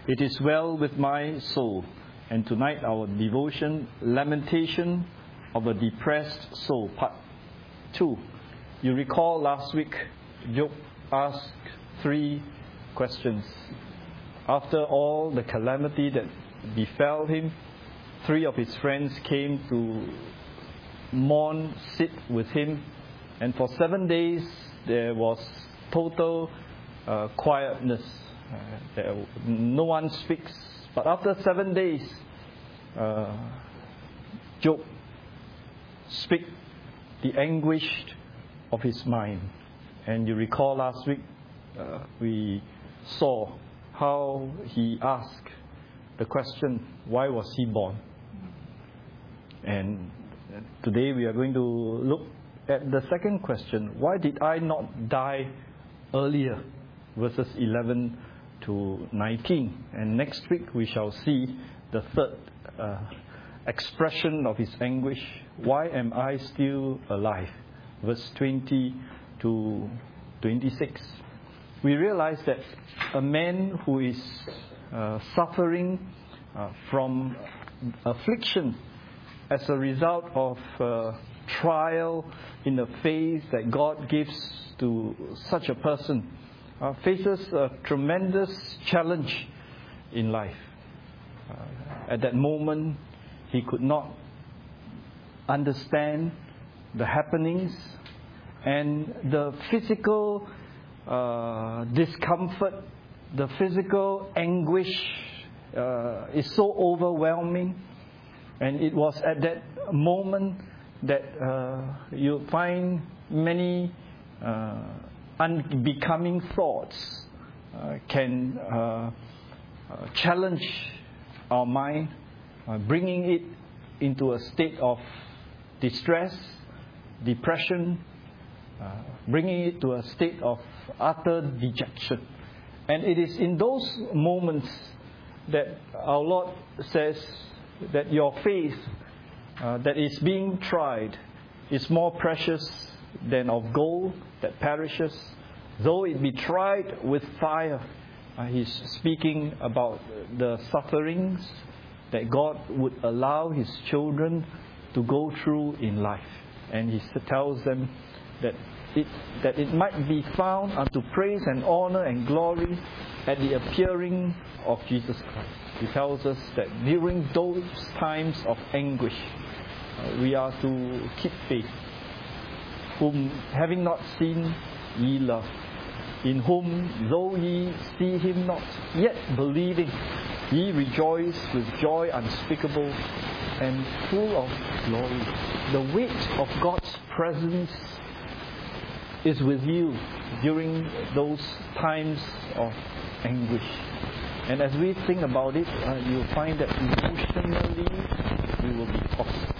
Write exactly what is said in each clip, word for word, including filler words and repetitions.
It is well with my soul. And tonight our devotion, Lamentation of a Depressed Soul, part two. You recall last week, Job asked three questions. After all the calamity that befell him, three of his friends came to mourn, sit with him, and for seven days there was total uh, quietness. Uh, there, no one speaks. But after seven days, uh, Job speak the anguish of his mind. And you recall last week uh, we saw how he asked the question, why was he born? And today we are going to look at the second question, why did I not die earlier? Verses eleven to nineteen. And next week we shall see the third uh, expression of his anguish. Why am I still alive? Verse twenty to twenty-six. We realize that a man who is uh, suffering uh, from affliction as a result of uh, trial in the faith that God gives to such a person Uh, faces a tremendous challenge in life. Uh, at that moment, he could not understand the happenings, and the physical uh, discomfort, the physical anguish uh, is so overwhelming. And it was at that moment that uh, you find many uh, unbecoming thoughts uh, can uh, uh, challenge our mind, uh, bringing it into a state of distress, depression, uh, bringing it to a state of utter dejection. And it is in those moments that our Lord says that your faith uh, that is being tried is more precious than of gold that perishes, though it be tried with fire. Uh, he's speaking about the sufferings that God would allow His children to go through in life. And He tells them that it, that it might be found unto praise and honor and glory at the appearing of Jesus Christ. He tells us that during those times of anguish, uh, we are to keep faith. Whom having not seen ye love, in whom though ye see him not, yet believing ye rejoice with joy unspeakable and full of glory. The weight of God's presence is with you during those times of anguish. And as we think about it, uh, you'll find that emotionally we will be tossed.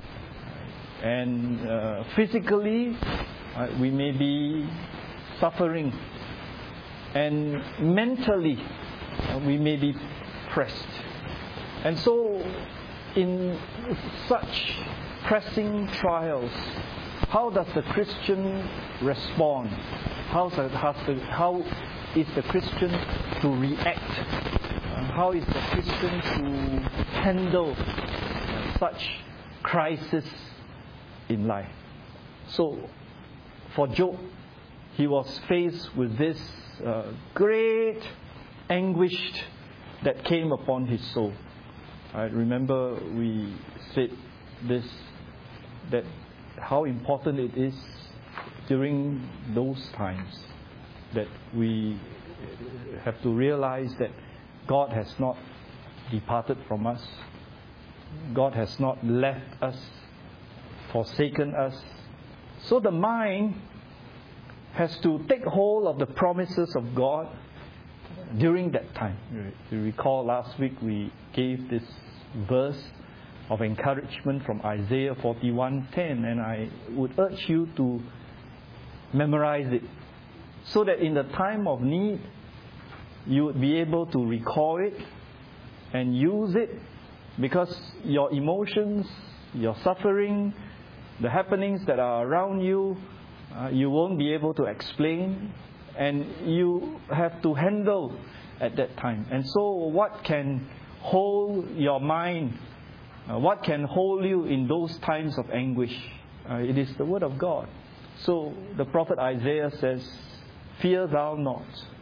And uh, physically, uh, we may be suffering. And mentally, uh, we may be pressed. And so, in such pressing trials, how does the Christian respond? How, the, how, the, how is the Christian to react? Uh, how is the Christian to handle uh, such crisis in life? So, for Job, he was faced with this uh, great anguish that came upon his soul. I remember we said this, that how important it is during those times that we have to realize that God has not departed from us. God has not left us, forsaken us. So the mind has to take hold of the promises of God during that time. You recall last week we gave this verse of encouragement from Isaiah forty-one ten, and I would urge you to memorize it so that in the time of need you would be able to recall it and use it, because your emotions, your suffering, the happenings that are around you, uh, you won't be able to explain, and you have to handle at that time. And so what can hold your mind? Uh, what can hold you in those times of anguish? Uh, it is the Word of God. So the prophet Isaiah says, "Fear thou not,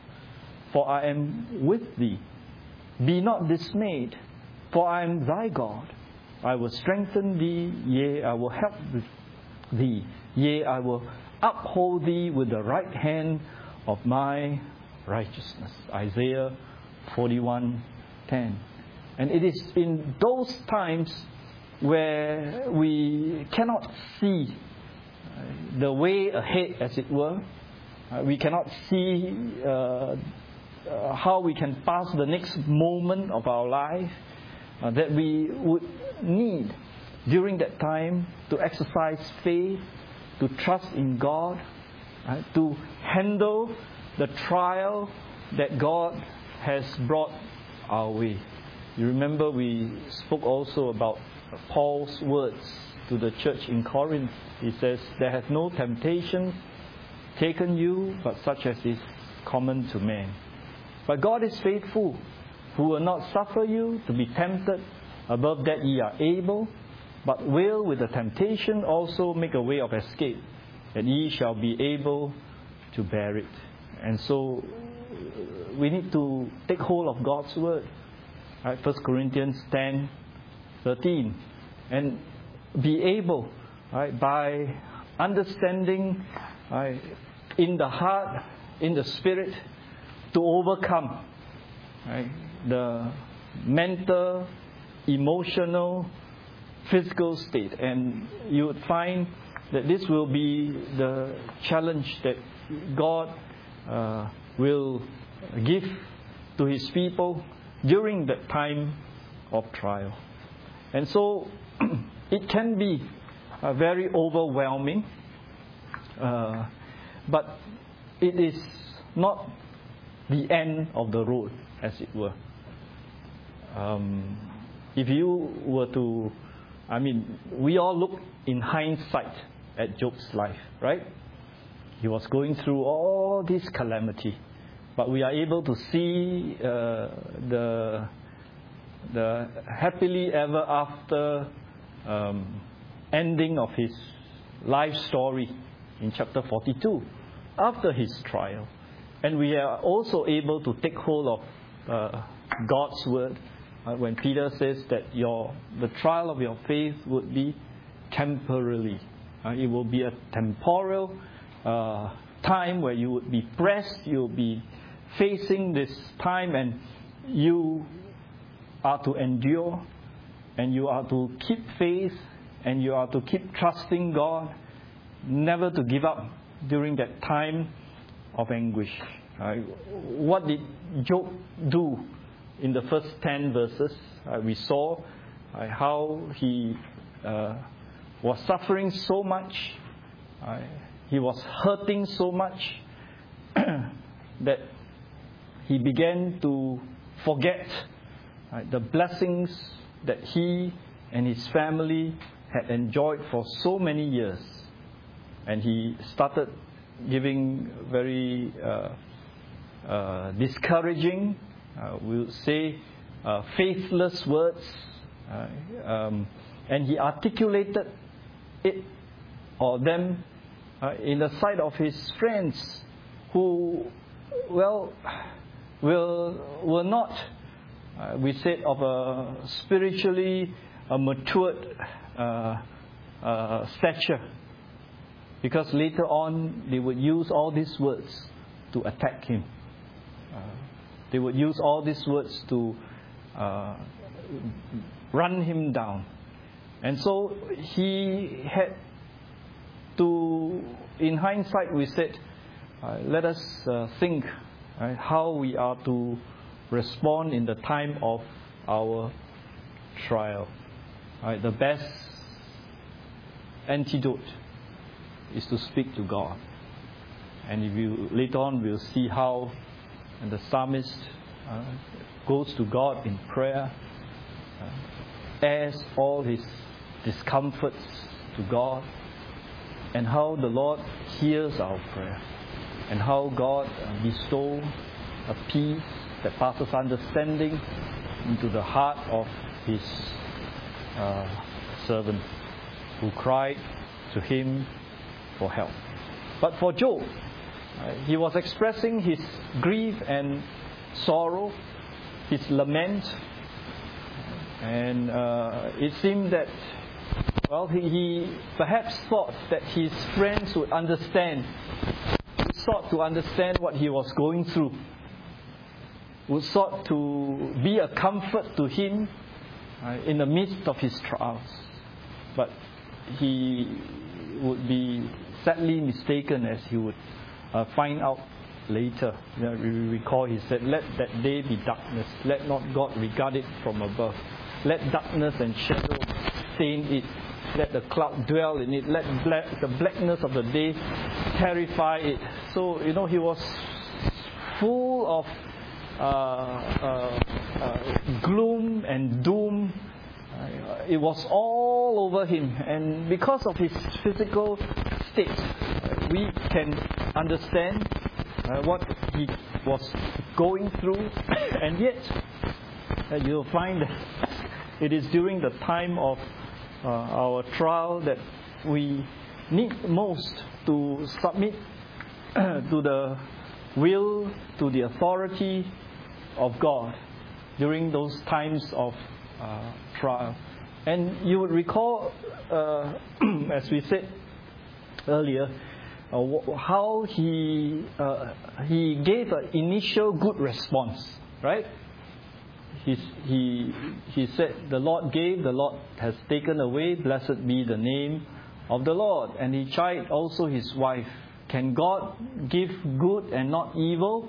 for I am with thee. Be not dismayed, for I am thy God. I will strengthen thee, yea, I will help thee. Yea, I will uphold thee with the right hand of my righteousness." Isaiah forty-one ten. And it is in those times where we cannot see the way ahead, as it were. Uh, we cannot see uh, uh, how we can pass the next moment of our life, uh, that we would need during that time to exercise faith, to trust in God, uh, to handle the trial that God has brought our way. You remember we spoke also about Paul's words to the church in Corinth. He says, "There has no temptation taken you, but such as is common to man. But God is faithful, who will not suffer you to be tempted above that ye are able, but will with the temptation also make a way of escape, that ye shall be able to bear it." And so we need to take hold of God's word. Right? First Corinthians ten thirteen, and be able, right, by understanding, right, in the heart, in the spirit, to overcome, right, the mental, emotional, physical state. And you would find that this will be the challenge that God uh, will give to His people during that time of trial. And so it can be uh, very overwhelming, uh, but it is not the end of the road, as it were. Um, if you were to, I mean, we all look in hindsight at Job's life, right? He was going through all this calamity, but we are able to see uh, the the happily ever after um, ending of his life story in chapter forty-two after his trial. And we are also able to take hold of uh, God's word uh, when Peter says that your the trial of your faith would be temporarily. Uh, it will be a temporal uh, time where you would be pressed, you will be facing this time, and you are to endure, and you are to keep faith, and you are to keep trusting God, never to give up during that time of anguish. Uh, what did Job do in the first ten verses? Uh, we saw uh, how he uh, was suffering so much, uh, he was hurting so much that he began to forget uh, the blessings that he and his family had enjoyed for so many years. And he started giving very uh, uh, discouraging, uh, we'll say, uh, faithless words. Uh, um, and he articulated it or them uh, in the sight of his friends who, well, will, were not, uh, we said, of a spiritually uh, matured uh, uh, stature. Because later on, they would use all these words to attack him. Uh, they would use all these words to uh, run him down. And so he had to, in hindsight, we said, uh, let us uh, think uh, how we are to respond in the time of our trial. Uh, the best antidote is to speak to God. And if you later on we'll see how and the psalmist uh, goes to God in prayer, uh, airs all his discomforts to God, and how the Lord hears our prayer, and how God uh, bestows a peace that passes understanding into the heart of his uh, servant who cried to him for help. But for Job, uh, he was expressing his grief and sorrow, his lament, and uh, it seemed that, well, he, he perhaps thought that his friends would understand, sought to understand what he was going through, would sought to be a comfort to him uh, in the midst of his trials. But he would be sadly mistaken, as he would uh, find out later. You know, we recall he said, "Let that day be darkness, let not God regard it from above. Let darkness and shadow stain it. Let the cloud dwell in it. Let black, the blackness of the day terrify it." So, you know, he was full of uh, uh, uh, gloom and doom. Uh, it was all over him. And because of his physical state, uh, we can understand uh, what he was going through. And yet, uh, you'll find that it is during the time of uh, our trial that we need most to submit to the will, to the authority of God during those times of uh, trial. And you would recall, uh, as we said earlier, uh, how he uh, he gave an initial good response, right? He, he, he said, "The Lord gave, the Lord has taken away, blessed be the name of the Lord." And he chided also his wife. Can God give good and not evil?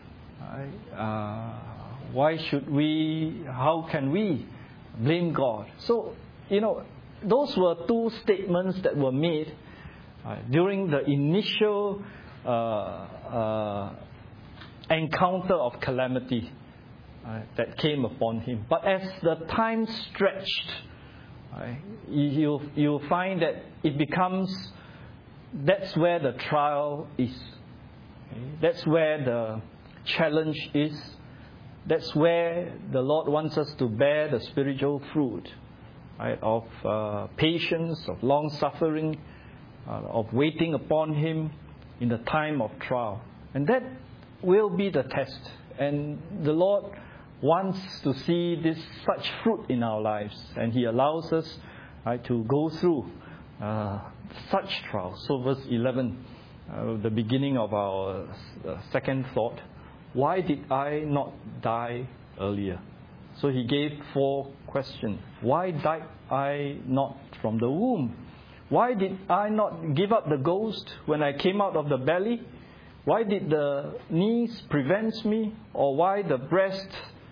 Uh, why should we, how can we blame God? So, you know, those were two statements that were made uh, during the initial uh, uh, encounter of calamity Uh, that came upon him. But as the time stretched, uh, you'll, you'll find that it becomes, that's where the trial is. Okay? That's where the challenge is. That's where the Lord wants us to bear the spiritual fruit, right, of uh, patience, of long suffering, uh, of waiting upon Him in the time of trial. And that will be the test. And the Lord wants to see this such fruit in our lives, and He allows us right, to go through uh, such trials. So verse eleven, uh, the beginning of our uh, second thought, why did I not die earlier? So he gave four questions. Why died I not from the womb? Why did I not give up the ghost when I came out of the belly? Why did the knees prevent me? Or why the breast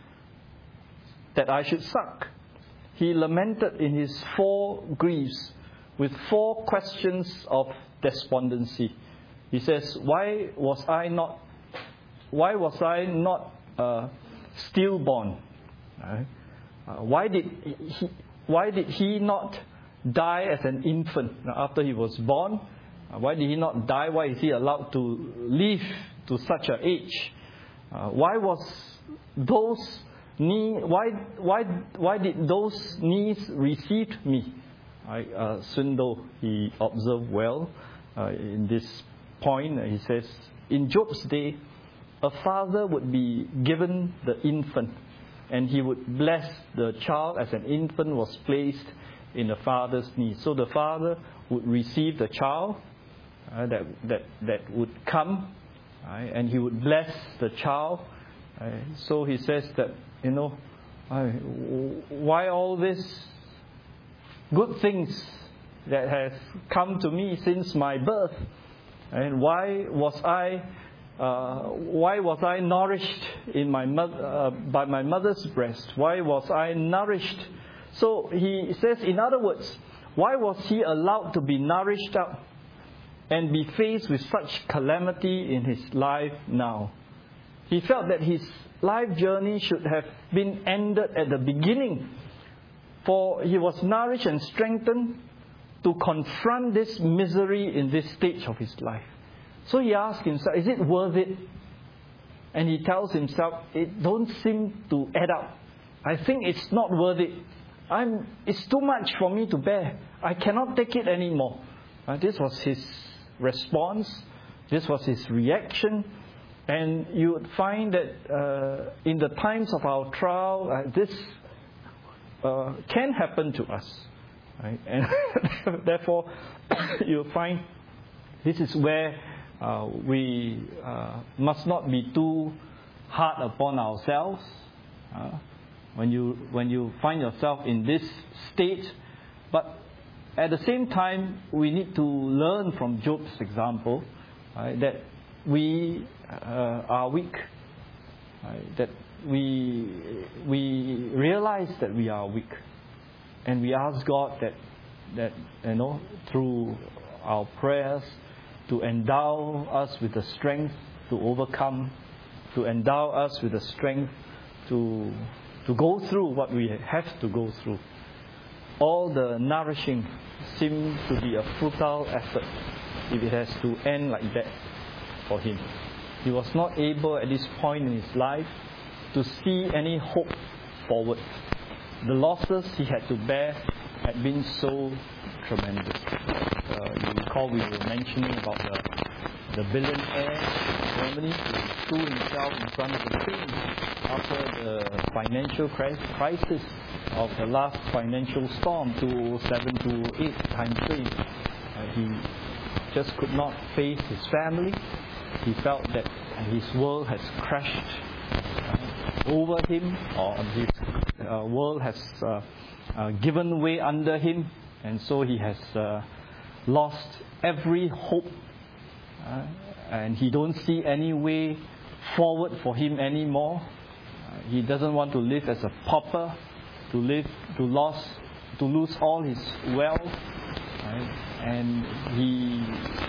that I should suck? He lamented in his four griefs with four questions of despondency. He says, why was I not why was I not uh, stillborn? Right? Uh, why did he why did he not die as an infant after he was born? Uh, why did he not die? Why is he allowed to live to such an age? Uh, why was those knee? Why why why did those knees receive me? I, uh, Swindoll, he observed well uh, in this point. He says, in Job's day, a father would be given the infant, and he would bless the child as an infant was placed in the father's knee. So the father would receive the child uh, that that that would come, right, and he would bless the child. Right. So he says that, you know, why all this good things that has come to me since my birth, and why was I uh, why was I nourished in my mother, uh, by my mother's breast? Why was I nourished? So he says, in other words, why was he allowed to be nourished up and be faced with such calamity in his life now? He felt that his life journey should have been ended at the beginning, for he was nourished and strengthened to confront this misery in this stage of his life. So he asked himself, is it worth it? And he tells himself, it don't seem to add up. I think it's not worth it. I'm, it's too much for me to bear. I cannot take it anymore. Uh, this was his response. This was his reaction. And you would find that uh, in the times of our trial, uh, this uh, can happen to us. Right? And therefore, you'll find this is where uh, we uh, must not be too hard upon ourselves. Uh, when you when you find yourself in this state, but at the same time, we need to learn from Job's example, right, that we uh, are weak, right, that we we realize that we are weak, and we ask God that that you know through our prayers to endow us with the strength to overcome, to endow us with the strength to to go through what we have to go through. All the nourishing seems to be a futile effort if it has to end like that for him. He was not able at this point in his life to see any hope forward. The losses he had to bear had been so tremendous. Uh, you recall we were mentioning about the, the billionaire in Germany who threw himself in front of the train after the financial crisis of the last financial storm, two thousand seven to two thousand eight time frame. Uh, he just could not face his family. He felt that his world has crashed uh, over him, or his uh, world has uh, uh, given way under him, and so he has uh, lost every hope, uh, and he don't see any way forward for him anymore. Uh, he doesn't want to live as a pauper, to live, to lose, to lose all his wealth, right? And he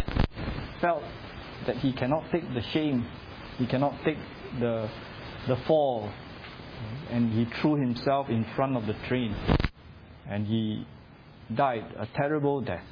felt that he cannot take the shame, he cannot take the the fall, and he threw himself in front of the train, and he died a terrible death.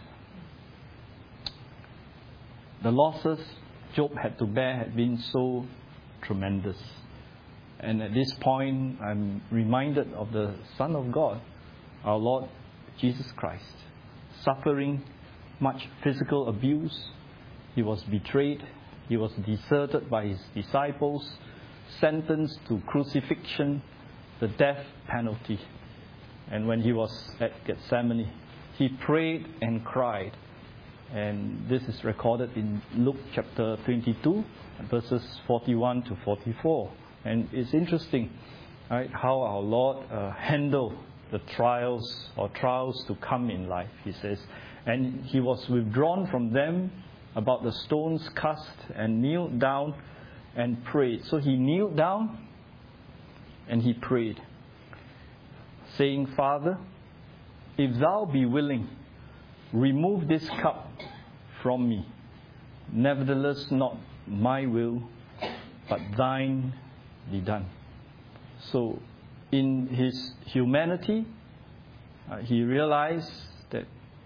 The losses Job had to bear had been so tremendous. And at this point, I'm reminded of the Son of God, our Lord Jesus Christ, suffering much physical abuse. He was betrayed. He was deserted by his disciples, sentenced to crucifixion, the death penalty. And when he was at Gethsemane, he prayed and cried. And this is recorded in Luke chapter twenty-two, verses forty-one to forty-four. And it's interesting, right, how our Lord uh, handled the trials or trials to come in life. He says, and he was withdrawn from them about the stones cast, and kneeled down and prayed. So he kneeled down and he prayed, saying, Father, if thou be willing, remove this cup from me. Nevertheless, not my will, but thine be done. So in his humanity, uh, he realized that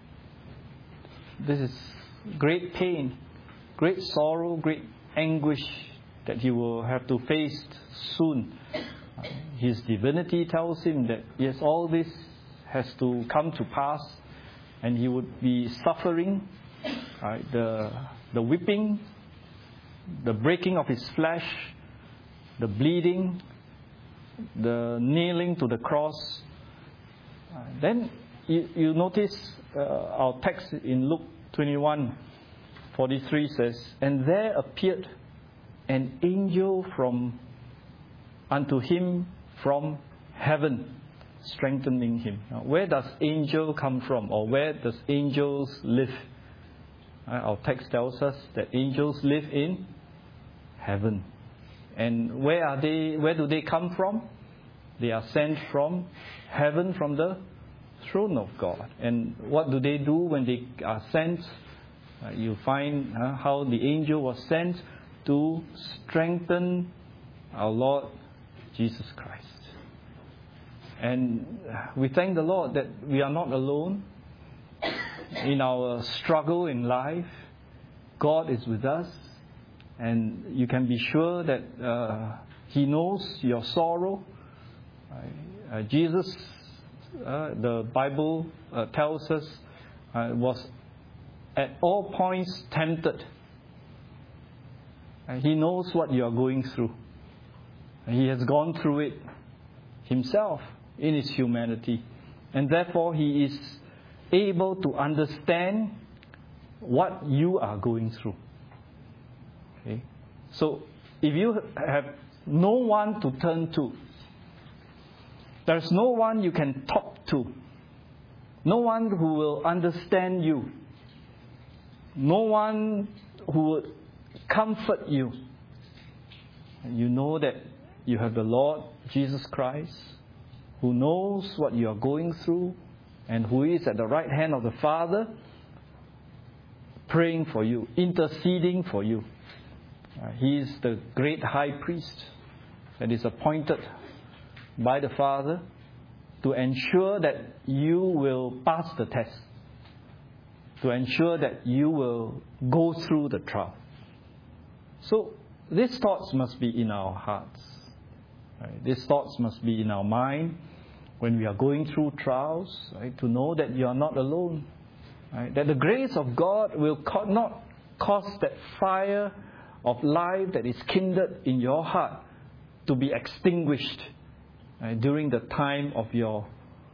this is great pain, great sorrow, great anguish that he will have to face soon. Uh, his divinity tells him that yes, all this has to come to pass, and he would be suffering right, the the whipping, the breaking of his flesh, the bleeding, the nailing to the cross. Uh, then you, you notice uh, our text in Luke twenty-one forty-three says, and there appeared an angel from unto him from heaven, strengthening him. Now, where does angel come from, or where does angels live? Uh, our text tells us that angels live in heaven. And where are they? Where do they come from? They are sent from heaven, from the throne of God. And what do they do when they are sent? Uh, you find uh, how the angel was sent to strengthen our Lord Jesus Christ. And we thank the Lord that we are not alone in our struggle in life. God is with us. And you can be sure that uh, He knows your sorrow. Uh, Jesus, uh, the Bible uh, tells us, uh, was at all points tempted. Uh, he knows what you are going through. He has gone through it Himself in His humanity. And therefore He is able to understand what you are going through. Okay? So, if you have no one to turn to, there's no one you can talk to, no one who will understand you, no one who will comfort you, and you know that you have the Lord Jesus Christ, who knows what you are going through and who is at the right hand of the Father, praying for you, interceding for you. Uh, he is the great high priest that is appointed by the Father to ensure that you will pass the test, to ensure that you will go through the trial. So these thoughts must be in our hearts. Right? These thoughts must be in our mind when we are going through trials, right? To know that you are not alone. Right? That the grace of God will co- not cause that fire of life that is kindled in your heart to be extinguished right? During the time of your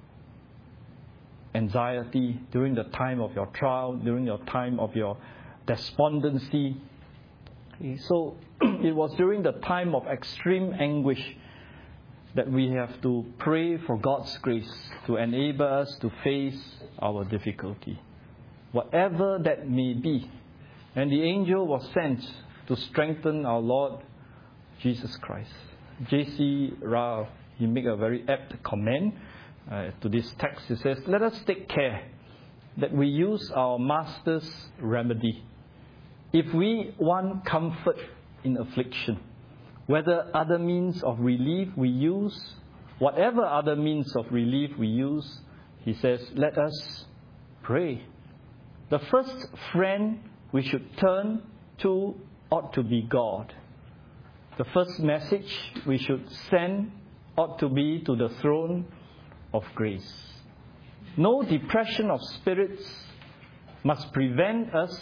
anxiety, during the time of your trial, during your time of your despondency. Okay? So it was during the time of extreme anguish that we have to pray for God's grace to enable us to face our difficulty, whatever that may be. And the angel was sent to strengthen our Lord Jesus Christ. J C Ryle, he made a very apt comment uh, to this text. He says, let us take care that we use our Master's remedy. If we want comfort in affliction, whether other means of relief we use, whatever other means of relief we use, he says, let us pray. The first friend we should turn to ought to be God. The first message we should send ought to be to the throne of grace. No depression of spirits must prevent us.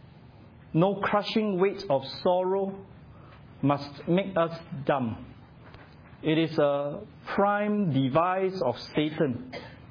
No crushing weight of sorrow must make us dumb. It is a prime device of Satan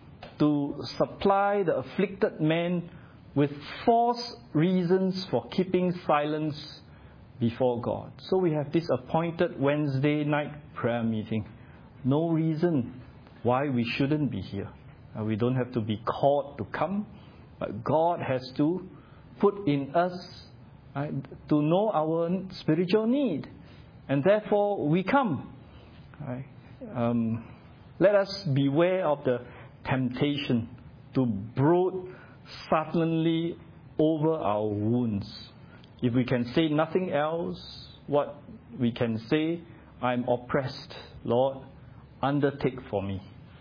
to supply the afflicted man with false reasons for keeping silence before God. So we have this appointed Wednesday night prayer meeting. No reason why we shouldn't be here. We don't have to be called to come, but God has to put in us right, to know our spiritual need. And therefore we come. Right? Um, let us beware of the temptation to brood suddenly over our wounds. If we can say nothing else, what we can say, I'm oppressed, Lord, undertake for me.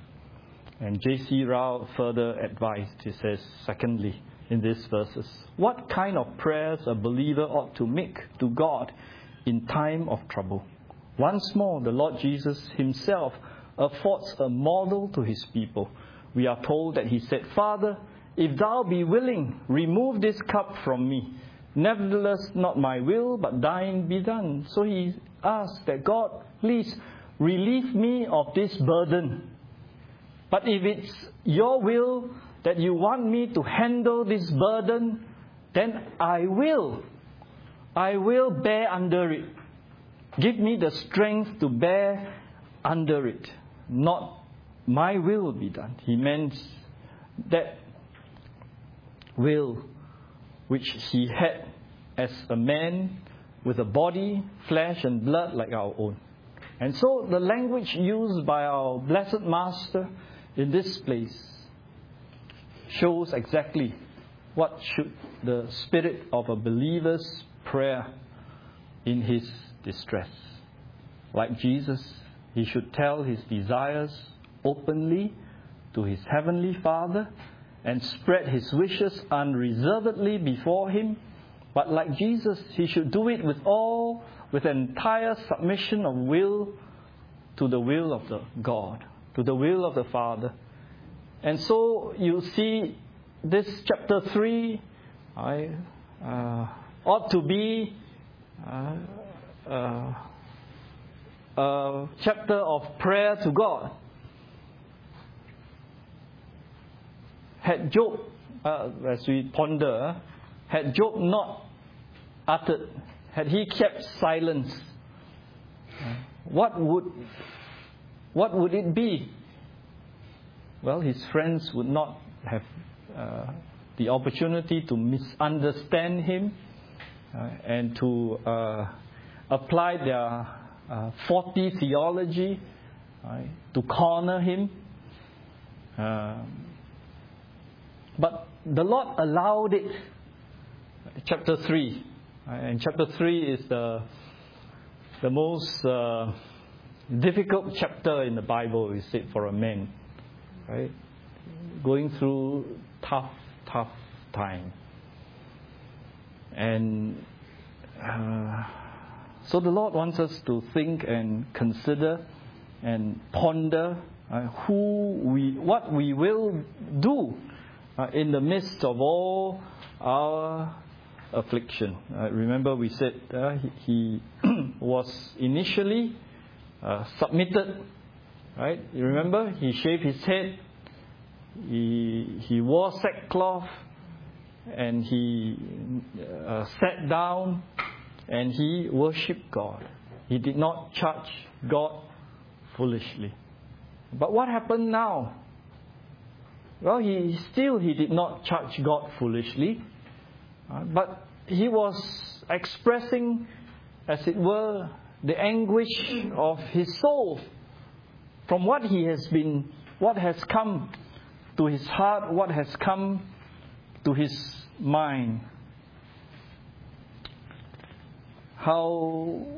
And J C Ryle further advised, he says, secondly, in these verses, what kind of prayers a believer ought to make to God in time of trouble. Once more, the Lord Jesus Himself affords a model to His people. We are told that He said, Father, if Thou be willing, remove this cup from me. Nevertheless, not my will, but Thine be done. So He asked that God, please relieve me of this burden. But if it's Your will that You want me to handle this burden, then I will. I will bear under it. Give me the strength to bear under it. Not my will be done. He meant that will which He had as a man with a body, flesh and blood like our own. And so the language used by our blessed Master in this place shows exactly what should the spirit of a believer's prayer in his distress. Like Jesus, he should tell his desires openly to his heavenly Father and spread his wishes unreservedly before Him, But like Jesus, he should do it with all, with entire submission of will to the will of the God, to the will of the Father. And so you see this chapter three I, uh, ought to be uh, uh, a chapter of prayer to God. Had Job, uh, as we ponder, had Job not uttered, had he kept silence, what would what would it be? Well, his friends would not have uh, the opportunity to misunderstand him uh, and to uh, apply their uh, faulty theology, right, to corner him. Uh, but the Lord allowed it. Chapter three, right, and chapter three is the the most uh, difficult chapter in the Bible, we say, for a man, right? Going through tough, tough time. And uh, so the Lord wants us to think and consider and ponder uh, who we, what we will do uh, in the midst of all our affliction. Uh, remember we said uh, he, he was initially uh, submitted, right? You remember? He shaved his head, he, he wore sackcloth, and he uh, sat down and he worshipped God. He did not charge God foolishly. But what happened now? Well, he still he did not charge God foolishly. Uh, but he was expressing, as it were, the anguish of his soul from what he has been, what has come to his heart, what has come to his mind. How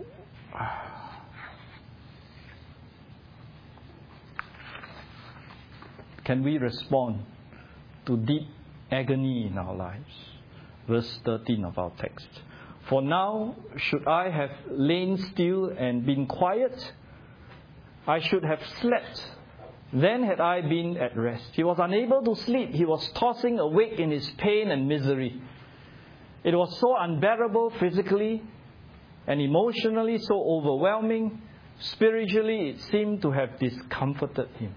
can we respond to deep agony in our lives? Verse thirteen of our text. For now, should I have lain still and been quiet, I should have slept. Then had I been at rest. He was unable to sleep. He was tossing awake in his pain and misery. It was so unbearable physically and emotionally, so overwhelming. Spiritually, it seemed to have discomforted him.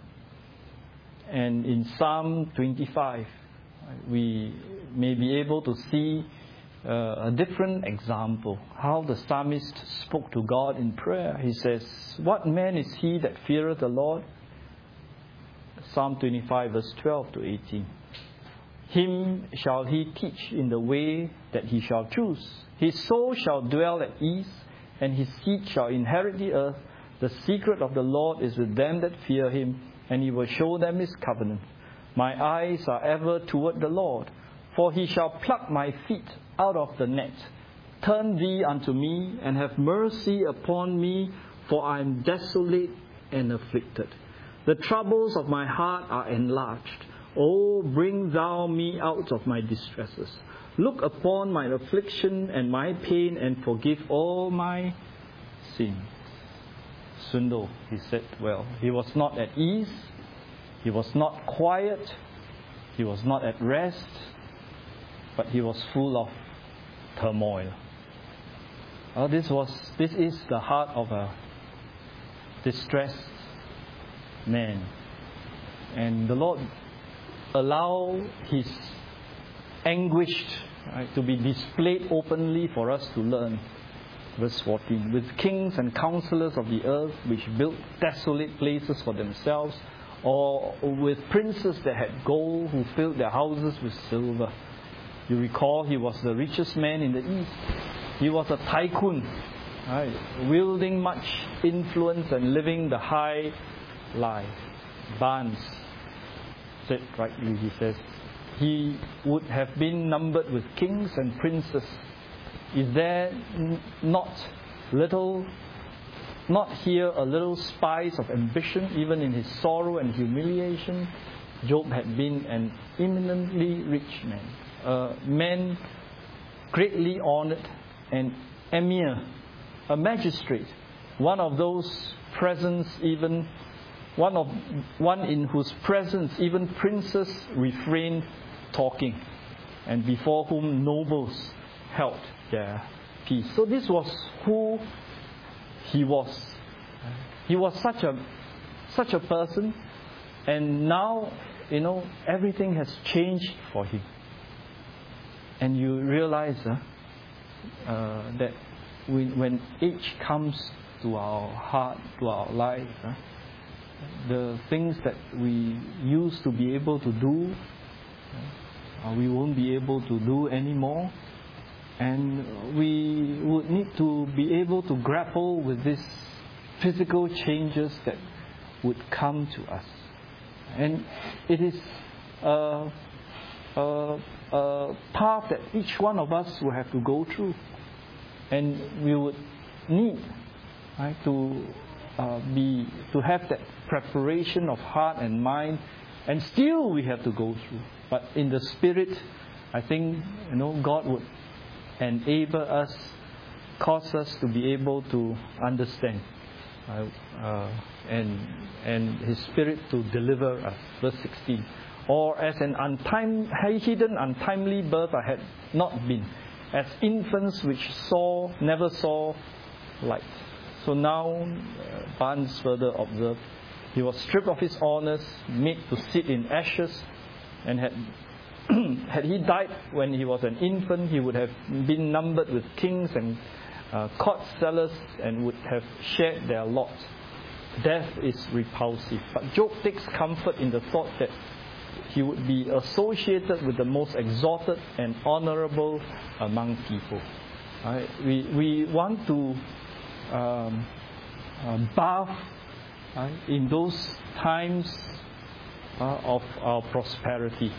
And in Psalm twenty-five, we may be able to see uh, a different example. How the psalmist spoke to God in prayer. He says, "What man is he that feareth the Lord?" Psalm twenty-five, verse twelve to eighteen. Him shall he teach in the way that he shall choose. His soul shall dwell at ease, and his seed shall inherit the earth. The secret of the Lord is with them that fear him, and he will show them his covenant. My eyes are ever toward the Lord, for he shall pluck my feet out of the net. Turn thee unto me, and have mercy upon me, for I am desolate and afflicted. The troubles of my heart are enlarged. Oh, bring thou me out of my distresses. Look upon my affliction and my pain, and forgive all my sins. Sundal, he said well. He was not at ease. He was not quiet. He was not at rest. But he was full of turmoil. Well, this was this is the heart of a distressed man. And the Lord allow his anguish, right, to be displayed openly for us to learn. Verse fourteen. With kings and counselors of the earth, which built desolate places for themselves, or with princes that had gold, who filled their houses with silver. You recall he was the richest man in the East. He was a tycoon, right, wielding much influence and living the high life. Barnes said rightly, he says, he would have been numbered with kings and princes. Is there n- not little, not here a little spice of ambition, even in his sorrow and humiliation? Job had been an eminently rich man, a man greatly honored, an emir, a magistrate, one of those presence even, one of one in whose presence even princes refrained talking, and before whom nobles held their peace. So this was who he was. He was such a such a person, and now, you know, everything has changed for him. And you realize uh, uh, that when, when age comes to our heart, to our life, uh, the things that we used to be able to do, uh, we won't be able to do anymore. And we would need to be able to grapple with these physical changes that would come to us. And it is a, a, a path that each one of us will have to go through. And we would need, right, to uh, be to have that preparation of heart and mind, and still we have to go through. But in the spirit, I think, you know, God would enable us, cause us to be able to understand, uh, uh, and and His Spirit to deliver us. Verse sixteen. Or as an untime, hidden, untimely birth I had not been, as infants which saw never saw light. So now, uh, Barnes further observed, he was stripped of his honors, made to sit in ashes, and had had he died when he was an infant, he would have been numbered with kings and uh, court sellers, and would have shared their lot. Death is repulsive. But Job takes comfort in the thought that he would be associated with the most exalted and honorable among people. Right? We we want to um, uh, bath right, in those times uh, of our prosperity.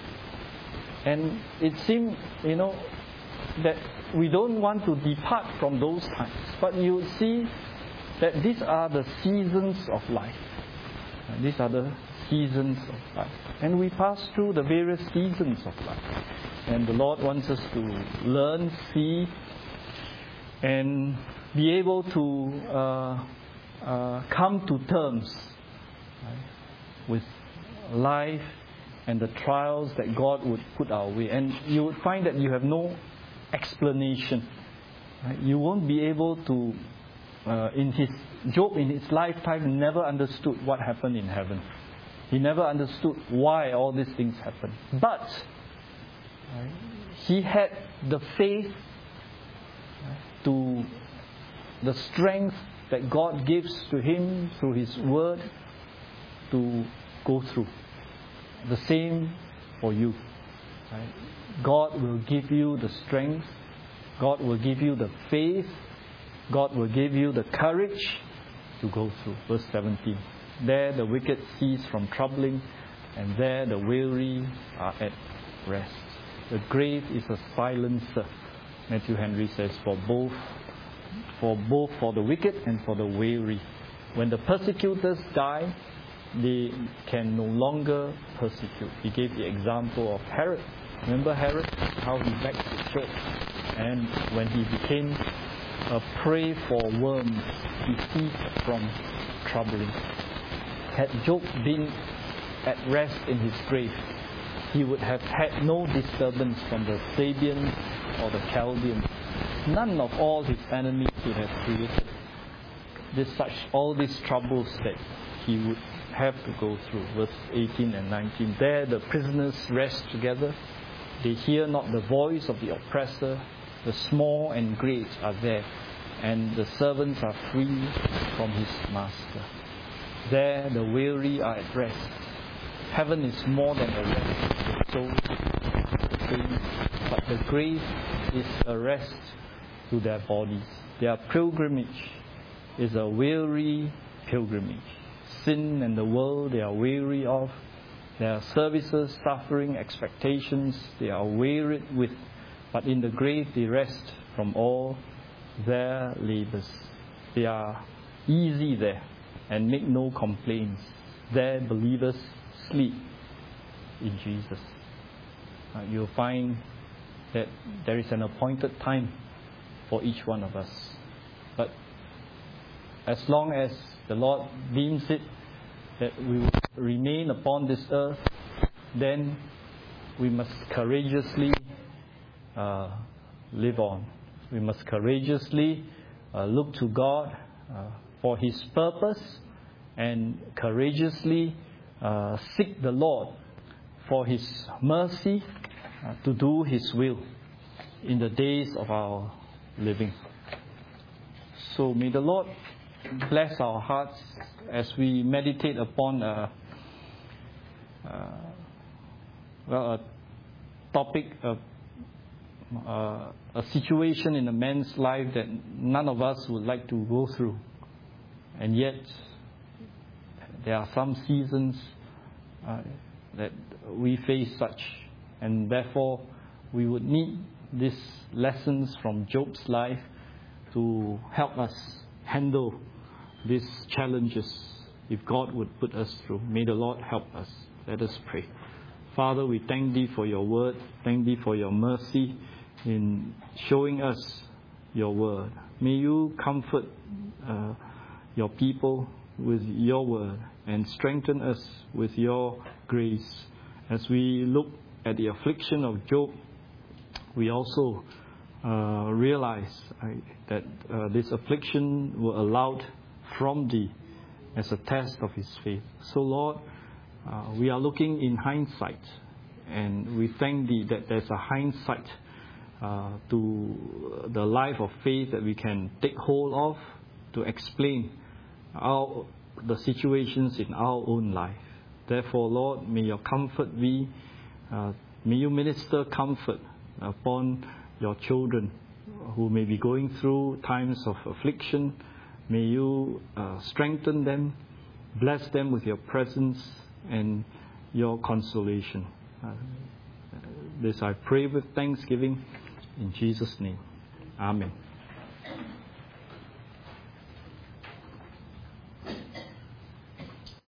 And it seems, you know, that we don't want to depart from those times. But you see that these are the seasons of life. And these are the seasons of life. And we pass through the various seasons of life. And the Lord wants us to learn, see, and be able to uh, uh, come to terms, right, with life and the trials that God would put our way. And you would find that you have no explanation. Right? You won't be able to, uh, in his, Job in his lifetime never understood what happened in heaven. He never understood why all these things happened. But right, he had the faith, right, to the strength that God gives to him through His Word to go through. The same for you. Right? God will give you the strength. God will give you the faith. God will give you the courage to go through. Verse seventeen. There the wicked cease from troubling, and there the weary are at rest. The grave is a silencer, Matthew Henry says, for both for both for the wicked and for the weary. When the persecutors die, they can no longer persecute. He gave the example of Herod. Remember Herod? How he vexed the church. And when he became a prey for worms, he ceased from troubling. Had Job been at rest in his grave, he would have had no disturbance from the Sabians or the Chaldeans. None of all his enemies would have created this such all these troubles that he would have to go through. Verse eighteen and nineteen. There the prisoners rest together. They hear not the voice of the oppressor. The small and great are there, and the servants are free from his master. There the weary are at rest. Heaven is more than a rest for the soul, but the grave is a rest to their bodies. Their pilgrimage is a weary pilgrimage. Sin and the world they are weary of. Their services, suffering, expectations they are wearied with. But in the grave they rest from all their labors. They are easy there and make no complaints. There believers sleep in Jesus. Uh, you'll find that there is an appointed time for each one of us. But as long as the Lord deems it that we will remain upon this earth, then we must courageously uh, live on. We must courageously uh, look to God uh, for His purpose, and courageously uh, seek the Lord for His mercy uh, to do His will in the days of our living. So may the Lord bless our hearts as we meditate upon a, uh, well, a topic, a, uh, a situation in a man's life that none of us would like to go through. And yet, there are some seasons uh, that we face such, and therefore we would need these lessons from Job's life to help us handle these challenges if God would put us through. May the Lord help us. Let us pray. Father, we thank Thee for Your word. Thank Thee for Your mercy in showing us Your word. May You comfort uh, Your people with Your word and strengthen us with Your grace. As we look at the affliction of Job, we also uh, realize uh, that uh, this affliction was allowed from Thee as a test of his faith. So Lord, uh, we are looking in hindsight, and we thank Thee that there's a hindsight uh, to the life of faith that we can take hold of to explain our, the situations in our own life. Therefore, Lord, may Your comfort be, uh, may You minister comfort upon Your children who may be going through times of affliction. May You uh, strengthen them, bless them with Your presence and Your consolation. Uh, this I pray with thanksgiving in Jesus' name. Amen.